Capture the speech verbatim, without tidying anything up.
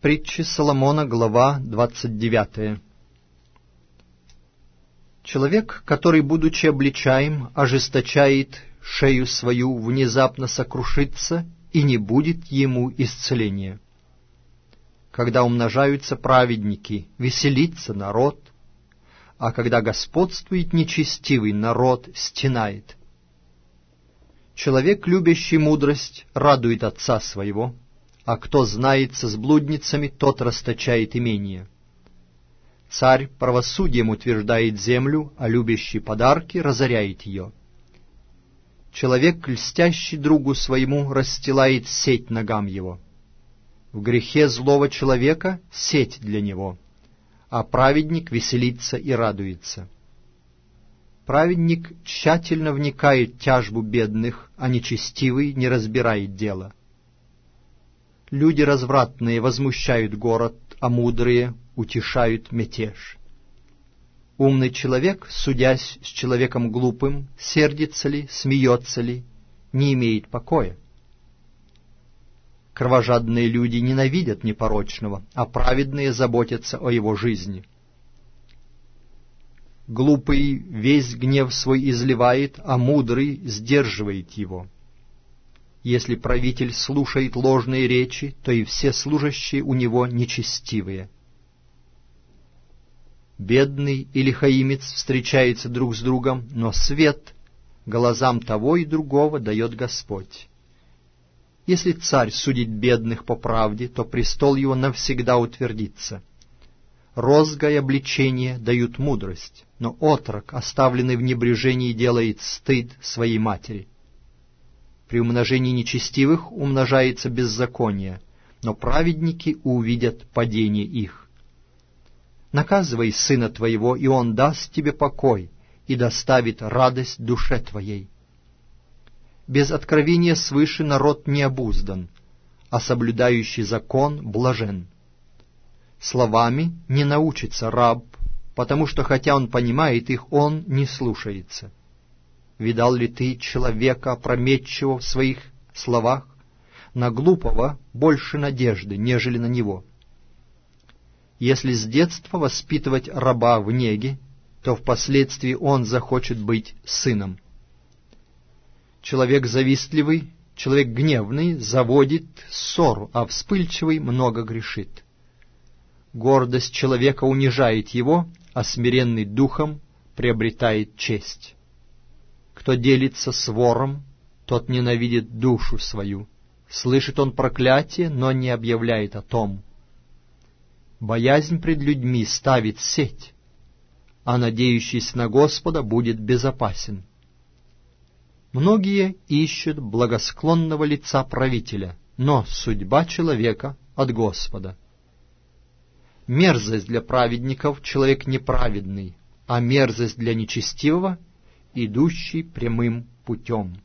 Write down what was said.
Притчи Соломона, глава двадцать девятая. Человек, который, будучи обличаем, ожесточает шею свою, внезапно сокрушится, и не будет ему исцеления. Когда умножаются праведники, веселится народ, а когда господствует нечестивый, народ стенает. Человек, любящий мудрость, радует отца своего, а кто знается с блудницами, тот расточает имение. Царь правосудием утверждает землю, а любящий подарки разоряет ее. Человек, льстящий другу своему, расстилает сеть ногам его. В грехе злого человека сеть для него, а праведник веселится и радуется. Праведник тщательно вникает в тяжбу бедных, а нечестивый не разбирает дела. Люди развратные возмущают город, а мудрые утешают мятеж. Умный человек, судясь с человеком глупым, сердится ли, смеется ли, не имеет покоя. Кровожадные люди ненавидят непорочного, а праведные заботятся о его жизни. Глупый весь гнев свой изливает, а мудрый сдерживает его. Если правитель слушает ложные речи, то и все служащие у него нечестивые. Бедный и лихаимец встречаются друг с другом, но свет глазам того и другого дает Господь. Если царь судит бедных по правде, то престол его навсегда утвердится. Розга и обличение дают мудрость, но отрок, оставленный в небрежении, делает стыд своей матери. При умножении нечестивых умножается беззаконие, но праведники увидят падение их. Наказывай сына твоего, и он даст тебе покой и доставит радость душе твоей. Без откровения свыше народ не обуздан, а соблюдающий закон блажен. Словами не научится раб, потому что, хотя он понимает их, он не слушается. Видал ли ты человека опрометчивого в своих словах? На глупого больше надежды, нежели на него. Если с детства воспитывать раба в неге, то впоследствии он захочет быть сыном. Человек завистливый, человек гневный заводит ссору, а вспыльчивый много грешит. Гордость человека унижает его, а смиренный духом приобретает честь. Кто делится с вором, тот ненавидит душу свою. Слышит он проклятие, но не объявляет о том. Боязнь пред людьми ставит сеть, а надеющийся на Господа будет безопасен. Многие ищут благосклонного лица правителя, но судьба человека от Господа. Мерзость для праведников — человек неправедный, а мерзость для нечестивого — идущий прямым путем.